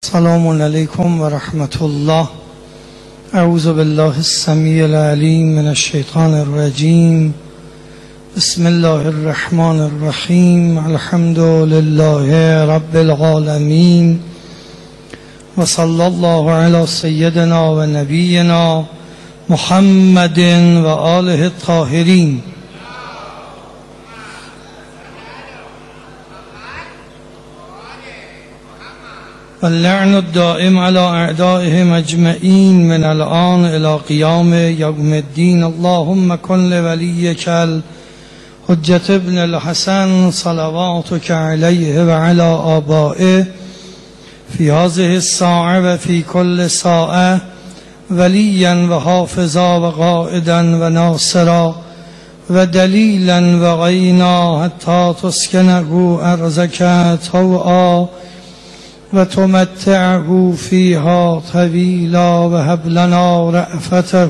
السلام علیکم و رحمت الله. اعوذ بالله السمیع العلیم من الشیطان الرجیم. بسم الله الرحمن الرحیم. الحمد لله رب العالمین و صلی الله علی سیدنا و نبینا محمد و آله الطاهرین. واللعن الدائم على اعدائهم اجمعین من الآن الى قیام یوم الدین. اللهم کن لولیک الحجة ابن الحسن صلواتک علیه و علی آبائه فی هذه الساعة و فی کل ساعة ولیا و حافظا و قائدا و ناصرا و دلیلا و غینا حتی تسکنه ارضک طوعا و تمتعه فیها طویلا و هب لنا رأفته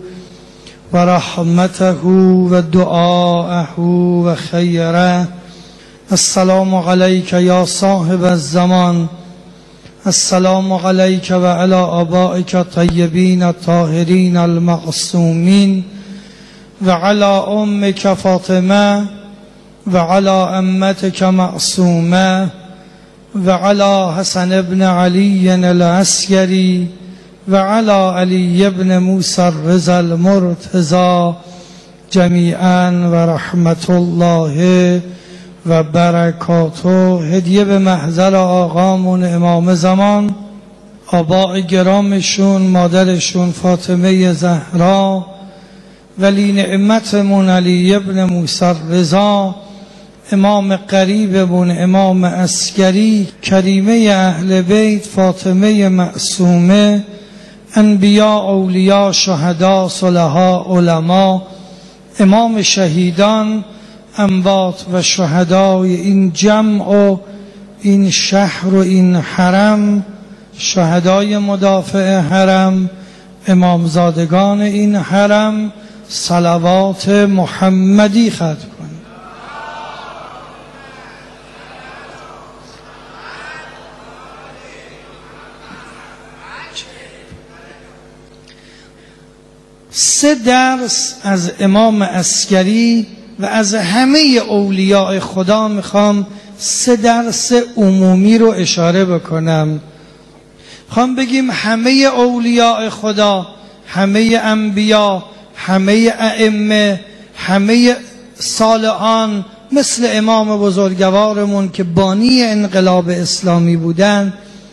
و رحمته و دعاءه و خیره. السلام علیک یا صاحب الزمان. السلام علیک و علی آبائک الطیبین الطاهرین المعصومین و علی امک فاطمه و علی عمتک معصومه و علی حسن ابن علی العسکری و علی علی ابن موسی الرضا المرتضی جمیعا و رحمت الله و برکاته. هدیه به محضر آقامون امام زمان، آباء گرامشون، مادرشون فاطمه زهرا، ولی نعمتمون علی ابن موسی الرضا، امام قریبمون امام عسکری، کریمه اهل بیت فاطمه معصومه، انبیاء، اولیاء، شهدا، صلحا، علما، امام شهیدان، اموات و شهدای این جمع و این شهر و این حرم، شهدای مدافع حرم، امامزادگان این حرم، صلوات محمدی ختم کنید. سه درس از امام عسکری و از همه اولیاء خدا میخوام سه درس عمومی رو اشاره بکنم. میخوام بگیم همه اولیاء خدا، همه انبیا، همه ائمه، همه صالحان، مثل امام بزرگوارمون که بانی انقلاب اسلامی بودن،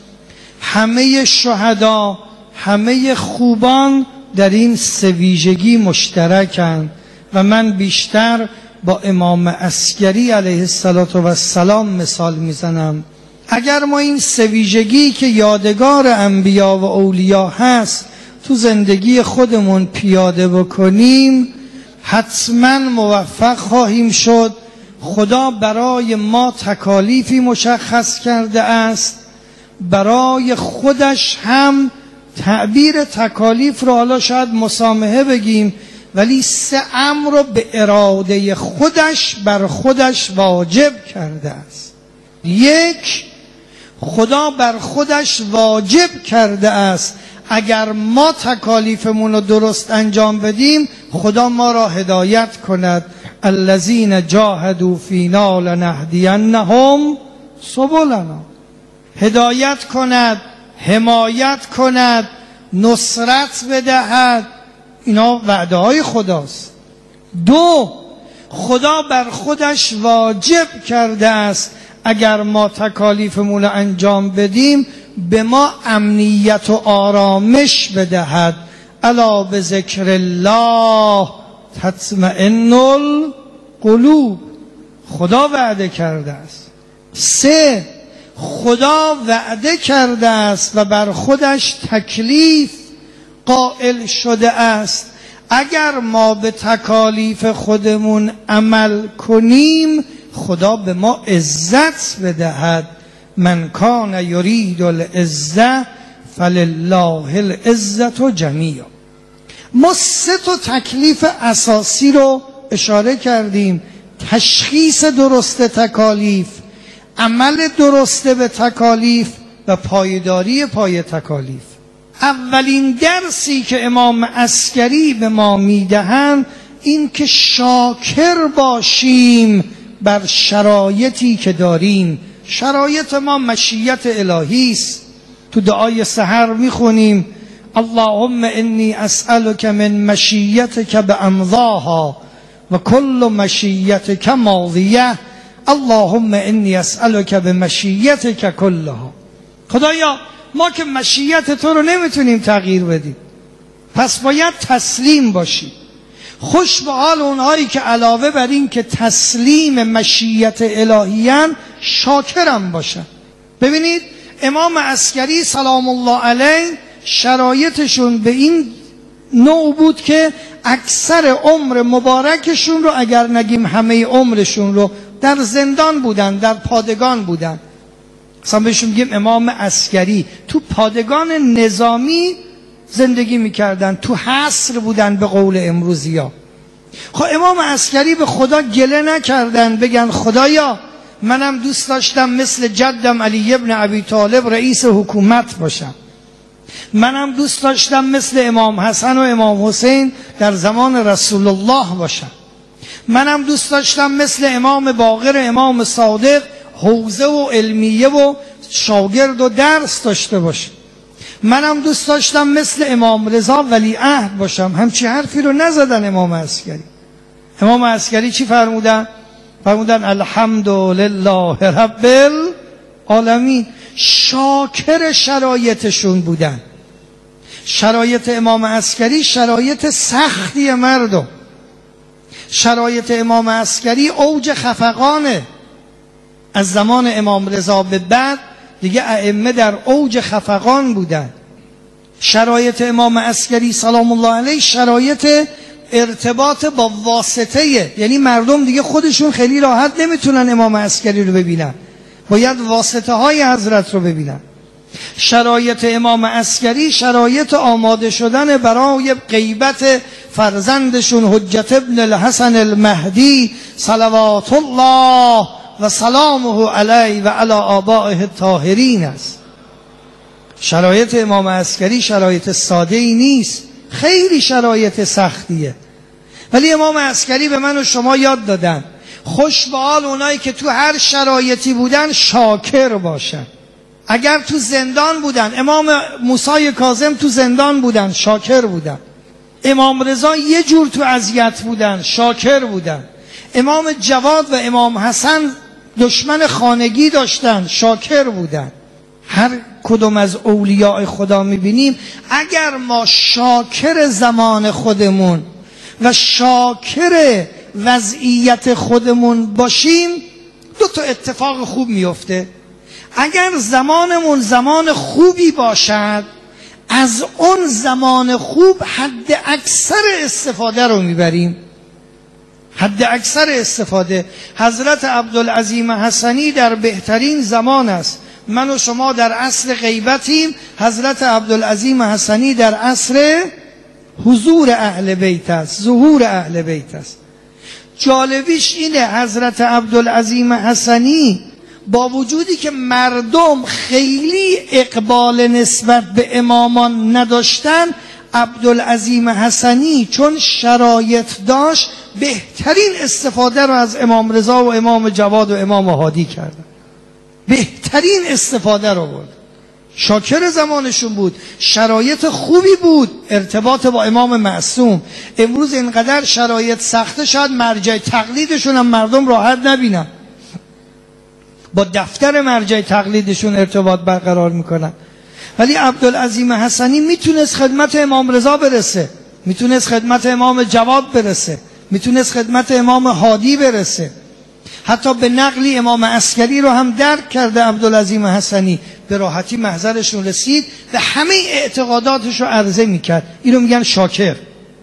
همه شهدا، همه خوبان در این سه ویژگی مشترکن و من بیشتر با امام عسکری علیه السلام مثال میزنم. اگر ما این سه ویژگی که یادگار انبیا و اولیا هست تو زندگی خودمون پیاده بکنیم حتما موفق خواهیم شد. خدا برای ما تکالیفی مشخص کرده است، برای خودش هم تعبیر تکالیف رو حالا شاید مسامحه بگیم، ولی سه امر رو به اراده خودش بر خودش واجب کرده است. یک، خدا بر خودش واجب کرده است اگر ما تکالیفمون رو درست انجام بدیم خدا ما را هدایت کند. الذین جاهدوا فینا لنهدینهم سبلنا. هدایت کند، حمایت کند، نصرت بدهد. اینا وعده های خداست. دو، خدا بر خودش واجب کرده است اگر ما تکالیفمون رو انجام بدیم به ما امنیت و آرامش بدهد. الا بذکر الله تطمئن القلوب. خدا وعده کرده است. سه، خدا وعده کرده است و بر خودش تکلیف قائل شده است اگر ما به تکالیف خودمون عمل کنیم خدا به ما عزت بدهد. من کان یرید العزة فلله العزة جمیعا. ما سه تا تکلیف اساسی رو اشاره کردیم: تشخیص درست تکالیف، عمل درسته به تکالیف و پایداری پای تکالیف. اولین درسی که امام عسکری به ما میدهند این که شاکر باشیم بر شرایطی که داریم. شرایط ما مشیت الهی است. تو دعای سحر میخونیم اللهم انی اسألک من مشیتک بامضاها و کل مشیتک ماضیه اللهم انی اسألک بمشیتک کلها. خدایا ما که مشیت تو رو نمیتونیم تغییر بدیم، پس باید تسلیم باشیم. خوش به حال اونهایی که علاوه بر این که تسلیم مشیت الهیان شاکرم باشن. ببینید امام عسکری سلام الله علیه شرایطشون به این نوع بود که اکثر عمر مبارکشون رو، اگر نگیم همه عمرشون رو، در زندان بودن، در پادگان بودن. مثلا بهشون میگیم امام عسکری. تو پادگان نظامی زندگی میکردن، تو حصر بودن به قول امروزیا. خب امام عسکری به خدا گله نکردن بگن خدایا منم دوست داشتم مثل جدم علی ابن ابی طالب رئیس حکومت باشم، منم دوست داشتم مثل امام حسن و امام حسین در زمان رسول الله باشم، منم دوست داشتم مثل امام باقر امام صادق حوزه و علمیه و شاگرد و درس داشته باشم، منم دوست داشتم مثل امام رضا ولی عهد باشم. همچی حرفی رو نزدن امام عسکری. امام عسکری چی فرمودن؟ فرمودن الحمدلله رب العالمین. شاکر شرایطشون بودن. شرایط امام عسکری شرایط سختی مردم. شرایط امام عسکری اوج خفقانه. از زمان امام رضا به بعد دیگه ائمه در اوج خفقان بودن. شرایط امام عسکری سلام الله علیه شرایط ارتباط با واسطه، یعنی مردم دیگه خودشون خیلی راحت نمیتونن امام عسکری رو ببینن، باید واسطه های حضرت رو ببینن. شرایط امام عسکری شرایط آماده شدن برای غیبت فرزندشون حجت ابن الحسن المهدی صلوات الله و سلامه علیه و علی آبائه الطاهرین است. شرایط امام عسکری شرایط ساده ای نیست، خیلی شرایط سختیه. ولی امام عسکری به من و شما یاد دادن خوش به حال اونایی که تو هر شرایطی بودن شاکر باشن. اگر تو زندان بودن، امام موسی کاظم تو زندان بودن، شاکر بودن. امام رضا یه جور تو اذیت بودن، شاکر بودن. امام جواد و امام حسن دشمن خانگی داشتن، شاکر بودن. هر کدوم از اولیاء خدا میبینیم اگر ما شاکر زمان خودمون و شاکر وضعیت خودمون باشیم دو تا اتفاق خوب میفته. اگر زمانمون زمان خوبی باشد از اون زمان خوب حد اکثر استفاده رو میبریم، حد اکثر استفاده. حضرت عبدالعظیم حسنی در بهترین زمان است. من و شما در عصر غیبتیم، حضرت عبدالعظیم حسنی در عصر حضور اهل بیت است، ظهور اهل بیت است. جالبیش اینه حضرت عبدالعظیم حسنی با وجودی که مردم خیلی اقبال نسبت به امامان نداشتن، عبدالعظیم حسنی چون شرایط داشت بهترین استفاده رو از امام رضا و امام جواد و امام هادی کردن. بهترین استفاده رو بود. شاکر زمانشون بود، شرایط خوبی بود، ارتباط با امام معصوم. امروز اینقدر شرایط سخته شاید مرجع تقلیدشون هم مردم راحت نبینن، با دفتر مرجع تقلیدشون ارتباط برقرار میکنن. ولی عبدالعظیم حسنی میتونست خدمت امام رضا برسه، میتونست خدمت امام جواد برسه، میتونست خدمت امام هادی برسه. حتی به نقلی امام عسکری رو هم درک کرده عبدالعظیم حسنی، به راحتی محضرشون رسید و همه اعتقاداتش رو عرضه میکرد. اینو میگن شاکر.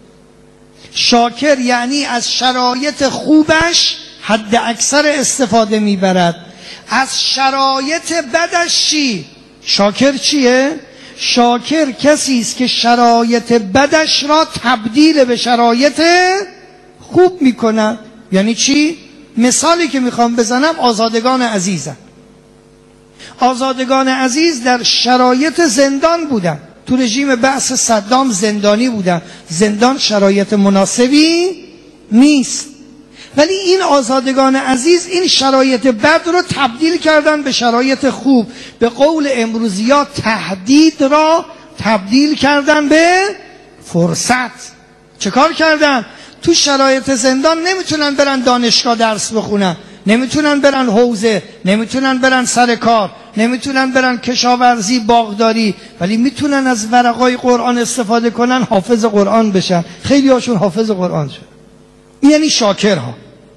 شاکر یعنی از شرایط خوبش حد اکثر استفاده میبرد، از شرایط بدش چی؟ شاکر چیه؟ شاکر کسی است که شرایط بدش را تبدیل به شرایط خوب میکنه. یعنی چی؟ مثالی که میخوام بزنم آزادگان عزیزم. آزادگان عزیز در شرایط زندان بودن، تو رژیم بعث صدام زندانی بودن. زندان شرایط مناسبی نیست، ولی این آزادگان عزیز این شرایط بد رو تبدیل کردن به شرایط خوب. به قول امروزی‌ها تهدید را تبدیل کردن به فرصت. چه کار کردن؟ تو شرایط زندان نمیتونن برن دانشگاه درس بخونن، نمیتونن برن حوزه، نمیتونن برن سر کار، نمیتونن برن کشاورزی، باغداری، ولی میتونن از ورقای قرآن استفاده کنن، حافظ قرآن بشن. خیلی هاشون حافظ قرآن شد. یعنی شاکرها.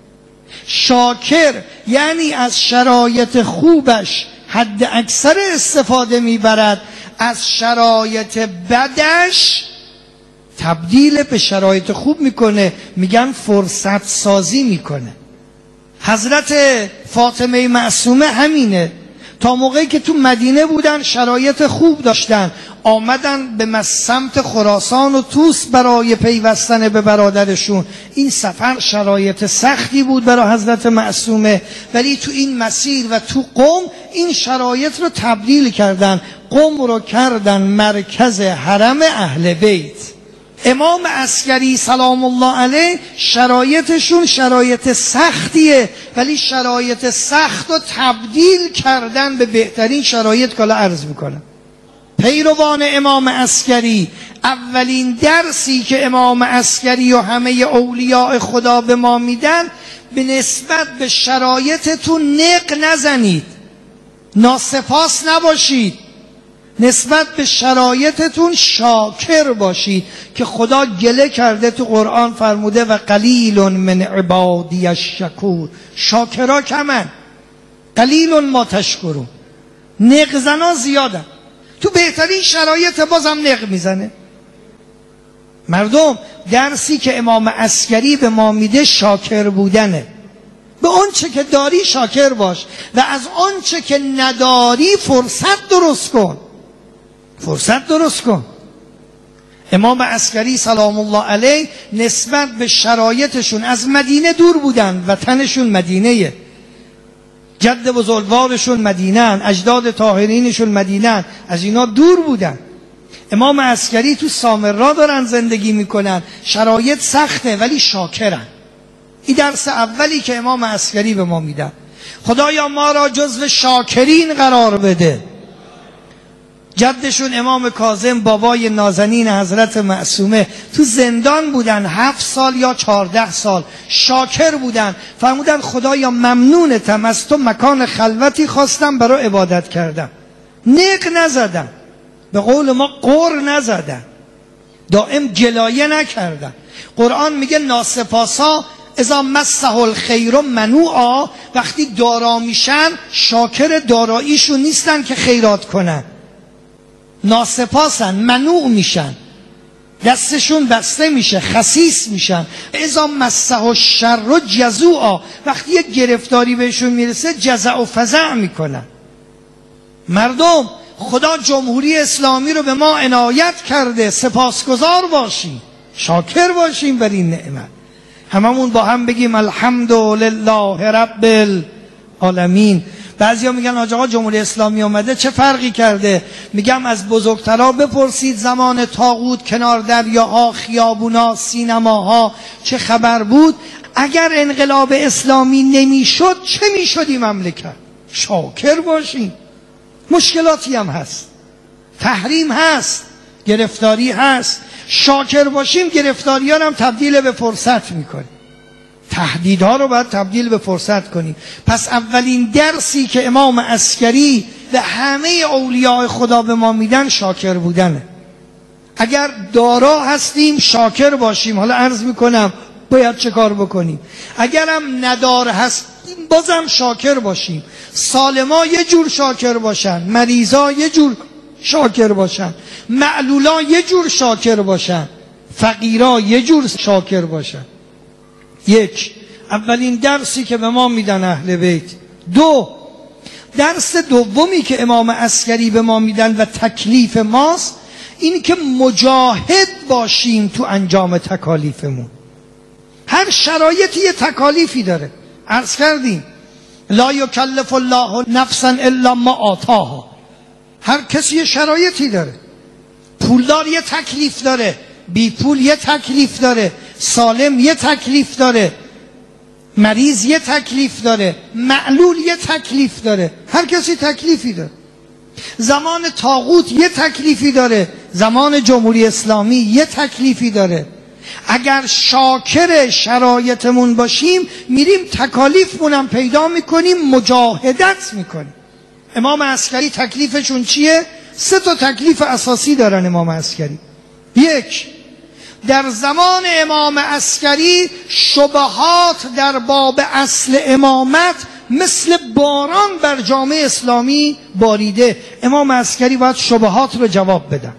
شاکر یعنی از شرایط خوبش حد اکثر استفاده میبرد، از شرایط بدش تبدیل به شرایط خوب میکنه، میگن فرصت سازی میکنه. حضرت فاطمه معصومه همینه. تا موقعی که تو مدینه بودن شرایط خوب داشتن، آمدن به سمت خراسان و طوس برای پیوستن به برادرشون. این سفر شرایط سختی بود برای حضرت معصومه، ولی تو این مسیر و تو قم این شرایط رو تبدیل کردن. قم رو کردن مرکز حرم اهل بیت. امام عسکری سلام الله علیه شرایطشون شرایط سختیه، ولی شرایط سخت رو تبدیل کردن به بهترین شرایط. که عرض میکنم پیروان امام عسکری، اولین درسی که امام عسکری و همه اولیاء خدا به ما میدن، به نسبت به شرایطتون نق نزنید، ناسپاس نباشید، نسبت به شرایطتون شاکر باشید. که خدا گله کرده تو قرآن، فرموده و قلیل من عبادی الشکور. شاکرا کمن، قلیل ما تشکرون. نق زنا زیادن، تو بهترین شرایط بازم نق میزنه. مردم درسی که امام عسکری به ما میده شاکر بودنه. به آنچه که داری شاکر باش و از آنچه که نداری فرصت درست کن. فرصت درست کن. امام عسکری سلام الله علیه نسبت به شرایطشون از مدینه دور بودن، وطنشون مدینه، جد بزرگوارشون مدینه، اجداد طاهرینشون مدینه، از اینا دور بودن. امام عسکری تو سامرا دارن زندگی میکنن، شرایط سخته ولی شاکرن. این درس اولی که امام عسکری به ما میدن. خدایا ما را جزو شاکرین قرار بده. جدشون امام کاظم بابای نازنین حضرت معصومه تو زندان بودن 7 سال یا 14 سال، شاکر بودن. فرمودن خدایا ممنونتم، از تو مکان خلوتی خواستم برای عبادت کردم. نق نزدن، به قول ما قر نزدن، دائم گلایه نکردن. قرآن میگه ناسپاسا اذا مسه الخیر منوعا، وقتی دارا میشن شاکر داراییشون نیستن که خیرات کنن، ناسپاسن، منوع میشن، دستشون بسته میشه، خسیس میشن. اذا مسه الشر جزوعا، وقتی یک گرفتاری بهشون میرسه جزع و فزع میکنن. مردم خدا جمهوری اسلامی رو به ما عنایت کرده، سپاسگزار باشیم، شاکر باشیم بر این نعمت. هممون با هم بگیم الحمدلله رب العالمین. بعضیا میگن آقا جمهوری اسلامی اومده چه فرقی کرده؟ میگم از بزرگترا بپرسید زمان طاغوت کنار دریاها، خیابونا، سینماها چه خبر بود؟ اگر انقلاب اسلامی نمیشد چه میشد این مملکت؟ شاکر باشیم. مشکلاتی هم هست، تحریم هست، گرفتاری هست، شاکر باشیم گرفتاری ها هم تبدیل به فرصت میکنیم، تهدیدها رو باید تبدیل به فرصت کنیم. پس اولین درسی که امام عسکری و همه اولیاء خدا به ما میدن شاکر بودنه. اگر دارا هستیم شاکر باشیم. حالا عرض میکنم باید چه کار بکنیم. اگرم ندار هستیم بازم شاکر باشیم. سالما یه جور شاکر باشن، مریضا یه جور شاکر باشن، معلولا یه جور شاکر باشن، فقیرا یه جور شاکر باشن. یک، اولین درسی که به ما میدن اهل بیت. دو، درس دومی که امام عسکری به ما میدن و تکلیف ماست این که مجاهد باشیم تو انجام تکالیفمون. هر شرایطی یه تکالیفی داره. عرض کردیم لا یکلف الله نفسا الا ما آتاها. هر کسی یه شرایطی داره. پولدار یه تکلیف داره، بی پول یه تکلیف داره، سالم یه تکلیف داره، مریض یه تکلیف داره، معلول یه تکلیف داره. هر کسی تکلیفی داره. زمان طاغوت یه تکلیفی داره، زمان جمهوری اسلامی یه تکلیفی داره. اگر شاکر شرایطمون باشیم میریم تکالیفمونم پیدا میکنیم، مجاهدت میکنیم. امام عسکری تکلیفشون چیه؟ 3 تکلیف اساسی دارن امام عسکری. 1، در زمان امام عسکری شبهات در باب اصل امامت مثل باران بر جامعه اسلامی باریده. امام عسکری باید شبهات رو جواب بدن،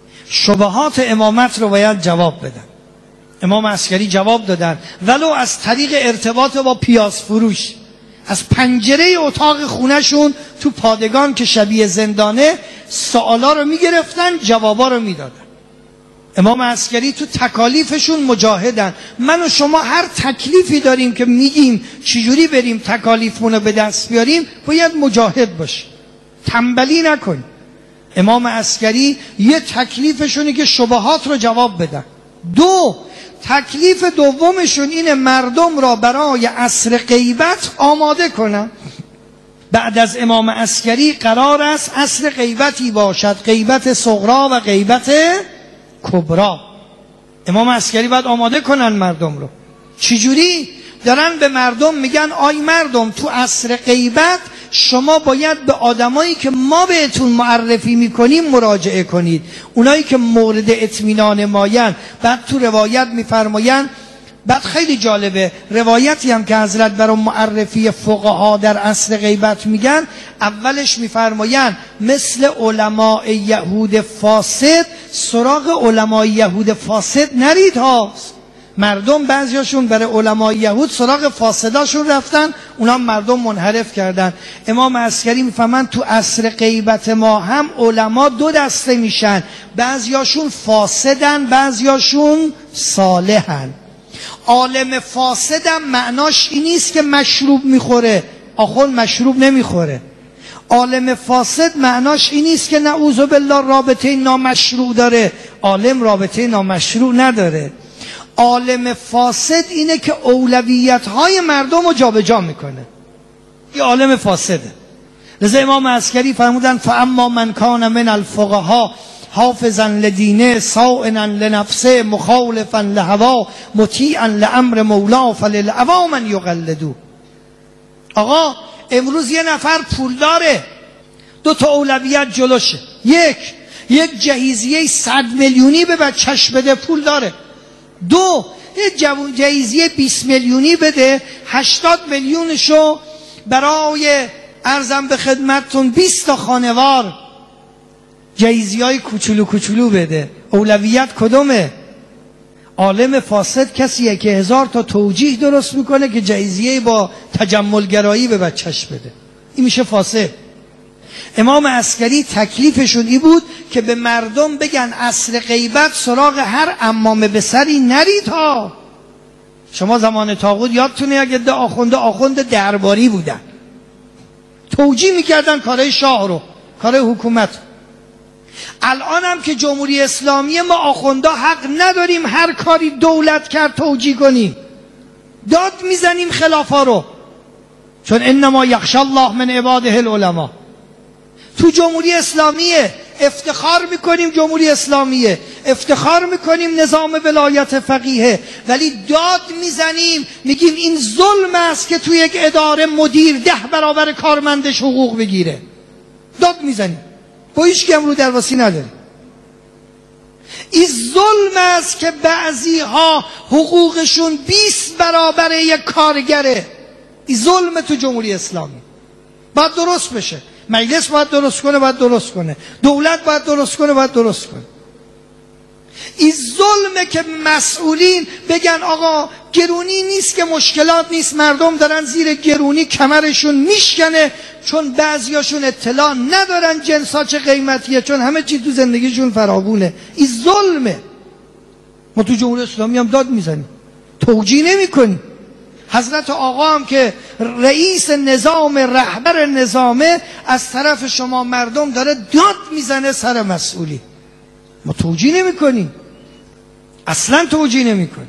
شبهات امامت رو باید جواب بدن. امام عسکری جواب دادن، ولو از طریق ارتباط با پیاز فروش. از پنجره اتاق خونهشون تو پادگان که شبیه زندانه سوالا رو میگرفتن، جوابا رو میدادن. امام عسکری تو تکالیفشون مجاهدن. من و شما هر تکلیفی داریم که میگیم چجوری بریم تکالیفمون رو به دست بیاریم، باید مجاهد باشیم، تنبلی نکنیم. امام عسکری یه تکلیفشونه که شبهات رو جواب بدن. 2، تکلیف دومشون اینه مردم را برای عصر غیبت آماده کنن. بعد از امام عسکری قرار است عصر غیبتی باشد، غیبت صغرا و غیبت کبرا. امام عسکری باید آماده کنن مردم رو. چجوری؟ دارن به مردم میگن آی مردم، تو عصر غیبت شما باید به آدمایی که ما بهتون معرفی میکنیم مراجعه کنید، اونایی که مورد اطمینان ماین. بعد تو روایت میفرماین، بعد خیلی جالبه روایتی هم که حضرت برای معرفی فقها در عصر غیبت میگن، اولش میفرماین مثل علماء یهود فاسد سراغ علماء یهود فاسد نرید هاست. مردم بعضیاشون برای علماء یهود سراغ فاسداشون رفتن، اونا مردم منحرف کردن. امام عسکری میفهمن تو عصر غیبت ما هم علما 2 دسته میشن، بعضیاشون فاسدن، بعضیاشون صالحن. عالم فاسدم معناش این نیست که مشروب میخوره، آخوند مشروب نمیخوره. عالم فاسد معناش این نیست که نعوذ بالله رابطه نامشروع داره، عالم رابطه نامشروع نداره. عالم فاسد اینه که اولویت‌های مردم رو جابجا میکنه، این عالم فاسده. لذا امام عسکری فرمودن فاما من کان من الفقها حافظا لدینه صائنا لنفسه مخالفا لهوا مطیعا لامر مولا فللهوا من یقلدو. آقا امروز یه نفر پول داره، 2 اولویت جلوشه. 1 جهیزیه 100 میلیونی به بچهش بده، پول داره. 2 جهیزیه 20 میلیونی بده، 80 میلیونشو برای ارزم به خدمتتون 20 تا خانوار جهیزیه‌های کوچولو کوچولو بده. اولویت کدومه؟ عالم فاسد کسیه که 1000 تا توجیه درست میکنه که جهیزیه با تجملگرایی به بچهش بده. این میشه فاسد. امام عسکری تکلیفشون این بود که به مردم بگن عصر غیبت سراغ هر عمامه به سری نرید ها. شما زمان طاغوت یادتونه اگه ده آخوند درباری بودن، توجیه میکردن کارهای شاه رو، کارهای حکومت. الان هم که جمهوری اسلامی ما آخونده حق نداریم هر کاری دولت کرد توجیه کنیم، داد میزنیم خلافا رو، چون انما یخشی الله من عباده العلماء. تو جمهوری اسلامیه افتخار میکنیم، جمهوری اسلامیه افتخار میکنیم، نظام ولایت فقیه، ولی داد میزنیم میگیم این ظلم است که توی یک اداره مدیر 10 برابر کارمندش حقوق بگیره. داد میزنیم، با هیچ کی هم رو درواسی نداریم. این ظلم است که بعضی ها حقوقشون 20 برابر یک کارگره. این ظلم تو جمهوری اسلامی باید درست بشه. مجلس باید درست کنه، باید درست کنه. دولت باید درست کنه، باید درست کنه. این ظلمه که مسئولین بگن آقا گرونی نیست که مشکلات نیست، مردم دارن زیر گرونی کمرشون میشکنه، چون بعضیاشون اطلاع ندارن جنسا چه قیمتیه، چون همه چی تو زندگیشون فراوونه. این ظلمه. ما تو جمهوری اسلامی هم داد میزنیم، توجیه نمی کنیم. حضرت آقا هم که رئیس نظام، رهبر نظامه، از طرف شما مردم داره داد میزنه سر مسئولی. ما توجیه نمی کنیم، اصلا توجیه نمی کنیم.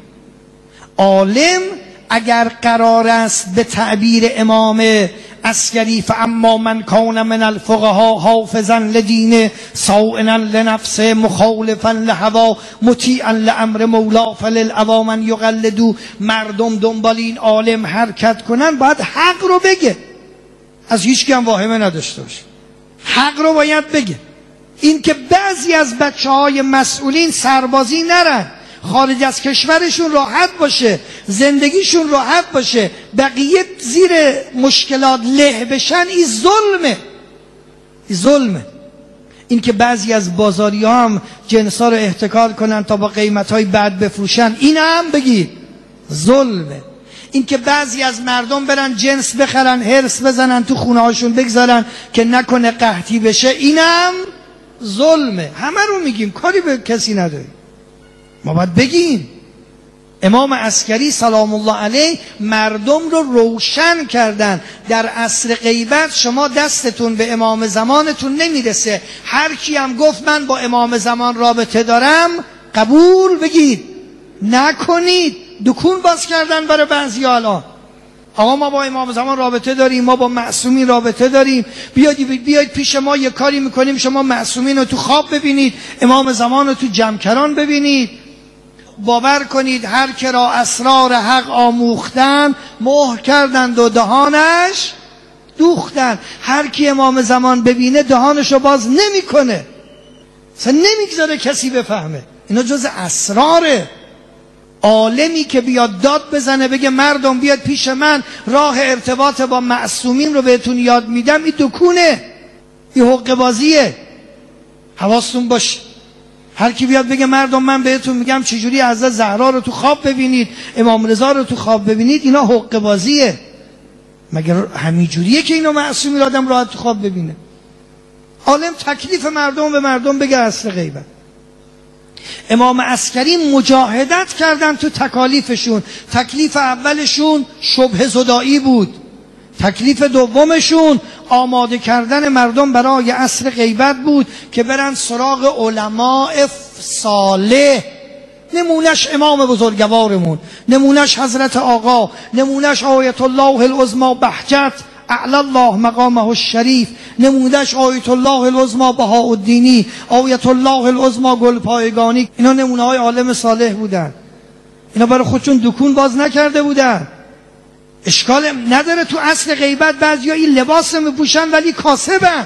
عالم اگر قرار است به تعبیر امام عسکری فاما من کان من الفقهاء حافظا لدینه صائنا لنفسه مخالفا لهوا مطیعا لامر مولا فللعوا من یقلدو، مردم دنبال این عالم حرکت کنن باید حق رو بگه، از هیچ کی هم واهمه نداشته باشه، حق رو باید بگه. این که بعضی از بچه‌های مسئولین سربازی نرن، خارج از کشورشون راحت باشه، زندگیشون راحت باشه، بقیه زیر مشکلات له بشن، این ظلمه. این ظلمه. این که بعضی از بازاری ها هم جنسا رو احتکار کنن تا با قیمت‌های بد بفروشن، این هم بگید ظلمه. این که بعضی از مردم برن جنس بخرن، هرس بزنن تو خونه هاشون بگذارن که نکنه قحطی بشه، این هم ظلمه. همه رو میگیم، کاری به کسی نداریم، ما باید بگیم. امام عسکری سلام الله علیه مردم رو روشن کردن. در عصر غیبت شما دستتون به امام زمانتون نمیرسه، هر کی هم گفت من با امام زمان رابطه دارم قبول بگید، نکنید. دکون باز کردن برای بعضی الان، آقا ما با امام زمان رابطه داریم، ما با معصومین رابطه داریم، بیاید پیش ما یه کاری میکنیم شما معصومین رو تو خواب ببینید، امام زمان رو تو جمکران ببینید. باور کنید هر که را اسرار حق آموختن مهر کردند و دهانش دوختن. هر کی امام زمان ببینه دهانش رو باز نمیکنه، اصلا نمیگذاره کسی بفهمه. اینا جز اسراره. عالمی که بیاد داد بزنه بگه مردم بیاد پیش من، راه ارتباط با معصومین رو بهتون یاد میدم، این دکونه، این حقه بازیه. حواستون باشه. هر کی بیاد بگه مردم من بهتون میگم چجوری حضرت زهرا رو تو خواب ببینید، امام رضا رو تو خواب ببینید، اینا حقه بازیه. مگر همین جوریه که اینو معصومی آدم راحت تو خواب ببینه؟ عالم تکلیف مردم به مردم بگه اصل غیبت. امام عسکری مجاهدت کردن تو تکالیفشون. تکلیف اولشون شبه زدایی بود، تکلیف دومشون آماده کردن مردم برای عصر غیبت بود که برن سراغ علماء صالح. نمونش امام بزرگوارمون، نمونش حضرت آقا، نمونش آیت الله العظمی بهجت اعلی الله مقامه الشریف، نمونش آیت الله العظمی بهاءالدینی، آیت الله العظمی گلپایگانی. اینا نمونه های عالم صالح بودن. اینا برای خودشون دکون باز نکرده بودن. اشکال نداره تو اصل غیبت بعضیا این لباس میپوشن ولی کاسبن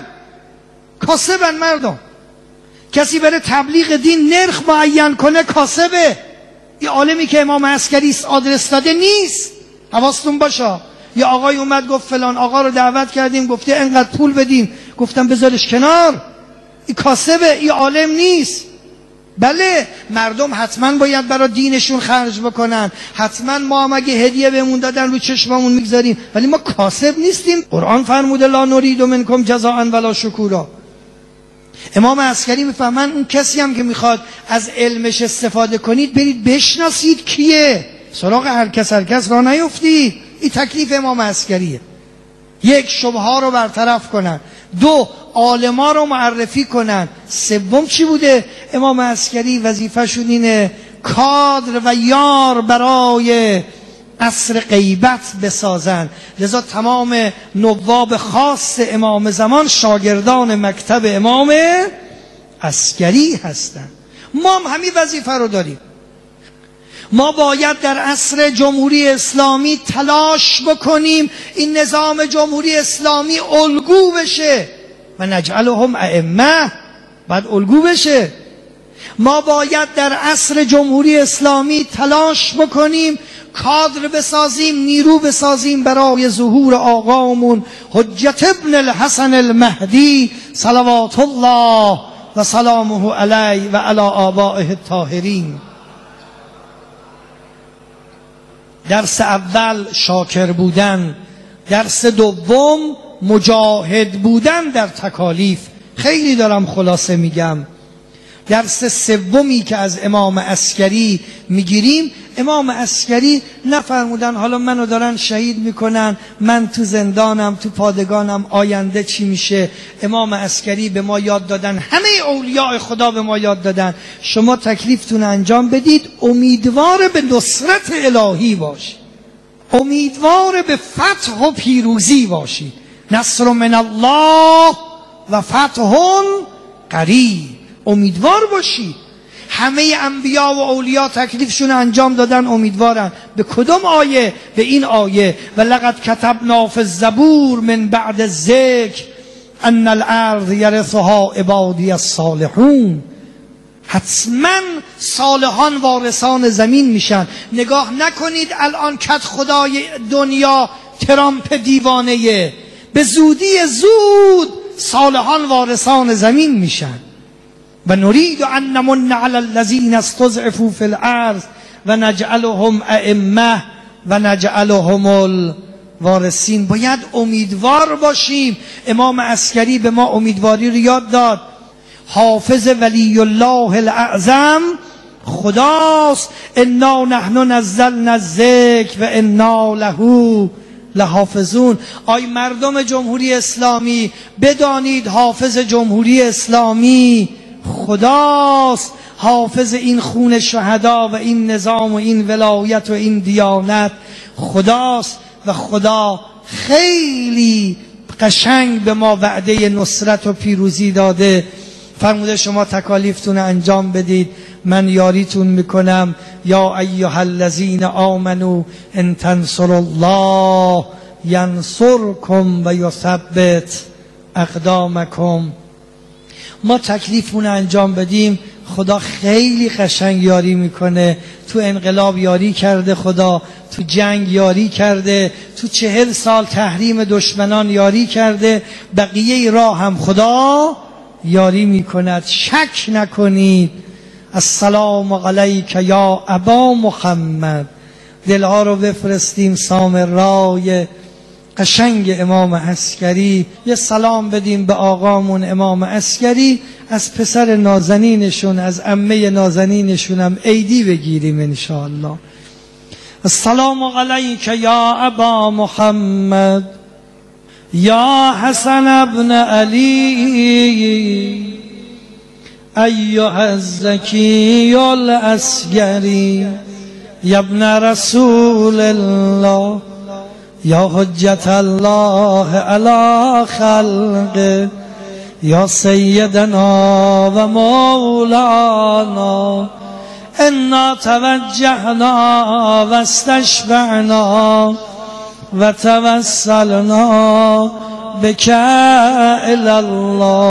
مردم. کسی بره تبلیغ دین نرخ معین کنه کاسبه. این عالمی که امام عسکری آدرس داده نیست، حواستون باشه. یا آقای اومد گفت فلان آقا رو دعوت کردیم، گفته اینقدر پول بدیم، گفتم بذارش کنار، این کاسبه، این عالم نیست. بله مردم حتما باید برای دینشون خرج بکنن، حتما ما هم اگه هدیه بهمون دادن رو چشممون میگذاریم، ولی ما کاسب نیستیم. قرآن فرموده لا نرید منکم جزاء ولا شکورا. امام عسکری میفهمن اون کسی هم که میخواد از علمش استفاده کنید برید بشناسید کیه، سراغ هر کس را نیفتید. این تکلیف امام عسکریه. یک، شبهه رو برطرف کنن. دو، عالما رو معرفی کنن. سوم چی بوده؟ امام عسکری وظیفه‌شون اینه کادر و یار برای عصر غیبت بسازن. لذا تمام نواب خاص امام زمان شاگردان مکتب امام عسکری هستن. ما هم همین وظیفه رو داریم. ما باید در عصر جمهوری اسلامی تلاش بکنیم این نظام جمهوری اسلامی الگو بشه و نجعلهم ائمه، باید الگو بشه. ما باید در عصر جمهوری اسلامی تلاش بکنیم کادر بسازیم، نیرو بسازیم برای ظهور آقامون حجت ابن الحسن المهدی صلوات الله و سلامه علیه و علی آبائه الطاهرین. درس اول شاکر بودن، درس دوم مجاهد بودن در تکالیف. خیلی دارم خلاصه میگم. درس سومی که از امام عسکری میگیریم امام عسکری نفرمودن حالا منو دارن شهید میکنن، من تو زندانم، تو پادگانم، آینده چی میشه؟ امام عسکری به ما یاد دادن، همه اولیاء خدا به ما یاد دادن شما تکلیفتون انجام بدید، امیدوار به نصرت الهی باشید، امیدوار به فتح و پیروزی باشید. نصر من الله و فتح قریب، امیدوار باشید. همه انبیا و اولیا تکلیفشون انجام دادن، امیدوارن. به کدوم آیه؟ به این آیه ولقد کتبنا فی الزبور من بعد الذکر ان الارض یرثها عبادی الصالحون. حتما صالحان وارثان زمین میشن. نگاه نکنید الان کت خدای دنیا ترامپ دیوانه، به زودی زود صالحان وارثان زمین میشن. و نريد ان نمن على الذين استضعفوا في الارض و نجعلهم ائمه و نجعلهم الوارثین. باید امیدوار باشیم. امام عسکری به ما امیدواری رو یاد داد. حافظ ولی الله الاعظم خداست. انا نحن نزلنا الذکر و انا له لحافظون. آی مردم جمهوری اسلامی بدانید حافظ جمهوری اسلامی خداست، حافظ این خون شهدا و این نظام و این ولایت و این دیانت خداست. و خدا خیلی قشنگ به ما وعده نصرت و پیروزی داده. فرموده شما تکالیفتون انجام بدید، من یاریتون میکنم. یا ایها الذین آمنوا ان تنصروا الله ینصرکم و یثبت اقدامکم. ما تکلیفمون انجام بدیم، خدا خیلی قشنگ یاری میکنه. تو انقلاب یاری کرده خدا، تو جنگ یاری کرده، تو 40 سال تحریم دشمنان یاری کرده، بقیه راه هم خدا یاری میکند. شک نکنید. السلام علیک یا ابا محمد. دلها رو بفرستیم سامرای قشنگ امام عسکری، یه سلام بدیم به آقامون امام عسکری، از پسر نازنینشون، از عمه نازنینشون هم عیدی بگیریم انشاءالله. السلام علیک یا ابا محمد یا حسن ابن علی ایها الزکی العسکری یا ابن رسول الله یا حجت الله علی خلقه یا سیدنا و مولانا انا توجهنا و استشفعنا و توسلنا بک الی الله.